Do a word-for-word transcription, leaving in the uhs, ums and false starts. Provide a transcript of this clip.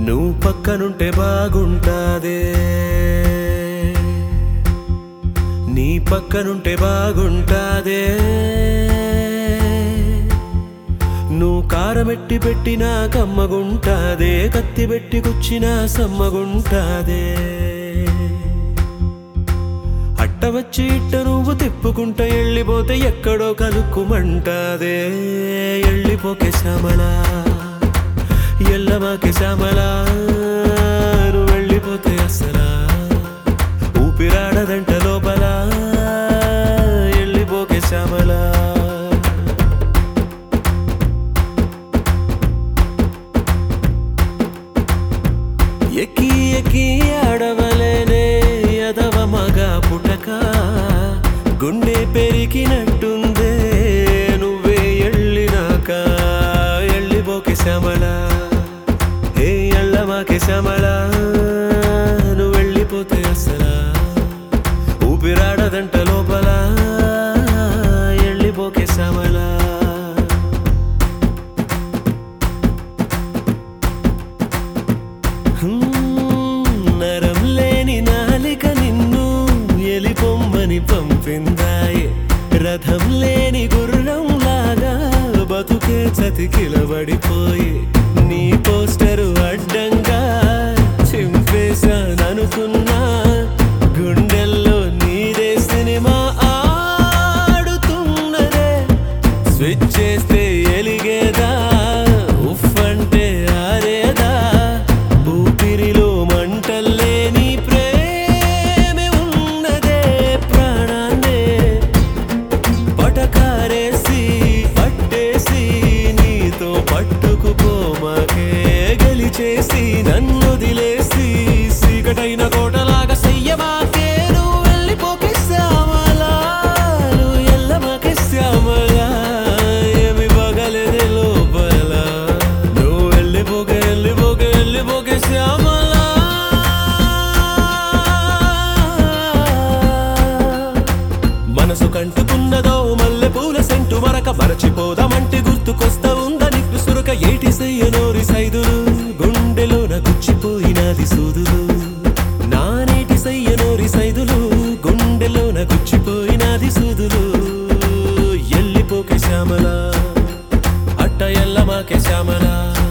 నువ్వు పక్కనుంటే బాగుంటాదే నీ పక్కనుంటే బాగుంటాదే నువ్వు కారమెట్టి పెట్టినా కమ్మగుంటాదే కత్తి పెట్టి గుచ్చినా సమ్మగుంటాదే అట్ట వచ్చి ఇట్ట నువ్వు తిప్పుకుంటా ఎళ్ళిపోతే ఎక్కడో కలుక్కుమంటాదే ఎళ్ళిపోకే శ్యామలా ఎల్లమాకే శ్యామలా నువ్వు వెళ్ళిపోతే అసలా ఊపిరాడదంట లోపల ఎళ్ళిపోకే శ్యామలా ఎక్కి ఎక్కి ఆడవలేనే యదవ మగ పుటక గుండె పెరిగినట్టుందే నువ్వే ఎళ్ళినాక ఎళ్ళిపోకే శ్యామలా హే ఎళ్ళమాకే శ్యామలా నువ్వు వెళ్ళిపోతే అసలా ఊపిరాడదంట లోపల ఎళ్ళిపోకే శ్యామలా నరం లేని నాలిక నిన్ను ఎలిపొమ్మని పంపిందాయే రథం లేని గుర్రం లాగా బతుకే చతికిలబడిపోయి నీ పోస్టరు అడ్డంగా చింపేశాననుకున్నా గుండెల్లో నీదే సినిమా ఆడుతున్నదే స్విచ్ చేస్తే ఎలిగేదా ఉఫ్ అంటే ఆరేదా ఊపిరిలో మంటల్లే నీ ప్రేమే ఉన్నదే ప్రాణాన్నే పటకారేసి పట్టేసి నీతో పట్టుకుపోమాకే గెలిచేసి నన్ను దిలేసి సీకటైన కోటలాగా చెయ్యమాకే నువ్వు వెళ్ళిపోకే శ్యామలా నువ్వు ఎల్లమాకే శ్యామలా ఏమి పగలేదే లోపల నువ్వు వెళ్ళిపోకే వెళ్ళిపోకే వెళ్ళిపోకే శ్యామలా మనసు కంటుకున్నదో మల్లె పూల సెంటు మరక మరచిపోదామంటే గుర్తుకొస్తా ఉందా నిప్పు సురక ఏటి సయ్యనోరి సైదులు గుండెలోన గుచ్చిపోయినది సూదులు నానేటి సయ్యనోరి సైదులు గుండెలోన గుచ్చిపోయినది సూదులు ఎల్లిపోకే శ్యామలా అట్ట ఎల్లమాకే శ్యామలా